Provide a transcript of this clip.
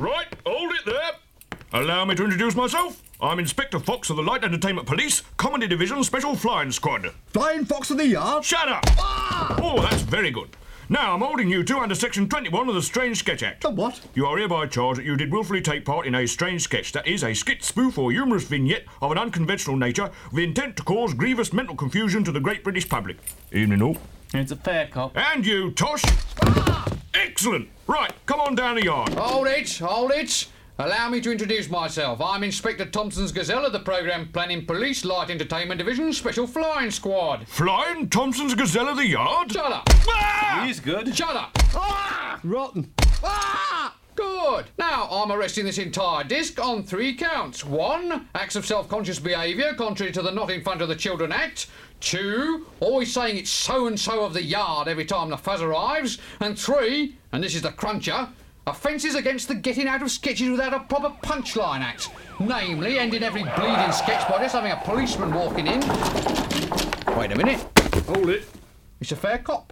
Right, hold it there. Allow me to introduce myself. I'm Inspector Fox of the Light Entertainment Police, Comedy Division Special Flying Squad. Flying Fox of the Yard? Shut up! Oh, that's very good. Now, I'm holding you two under Section 21 of the Strange Sketch Act. The what? You are hereby charged that you did wilfully take part in a strange sketch, that is, a skit, spoof or humorous vignette of an unconventional nature with intent to cause grievous mental confusion to the great British public. Evening all. It's a fair cop. And you, Tosh. Excellent. Right, come on down the yard. Hold it. Allow me to introduce myself. I'm Inspector Thompson's Gazelle of the Programme Planning Police Light Entertainment Division Special Flying Squad. Flying Thompson's Gazelle of the Yard? Shut up. He's good. Shut up. Rotten. Good. Now, I'm arresting this entire disc on 3 counts. 1, acts of self-conscious behaviour contrary to the Not in Front of the Children Act. 2, always saying it's so-and-so of the yard every time the fuzz arrives. And 3, and this is the cruncher, offences against the getting out of sketches without a proper punchline act. Namely, ending every bleeding sketch by just having a policeman walking in. Wait a minute. Hold it. It's a fair cop.